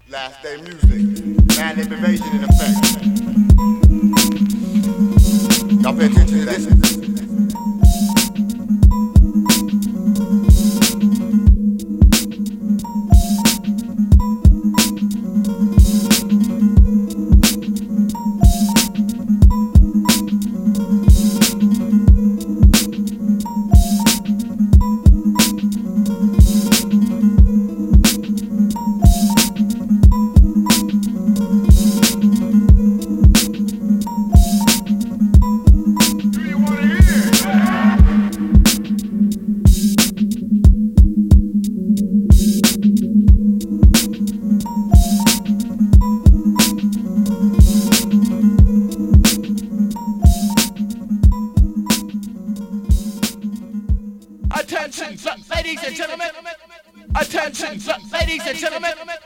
Last day music, man invasion in effect. Y'all pay attention to this. Attention, ladies and gentlemen. Attention, ladies and gentlemen.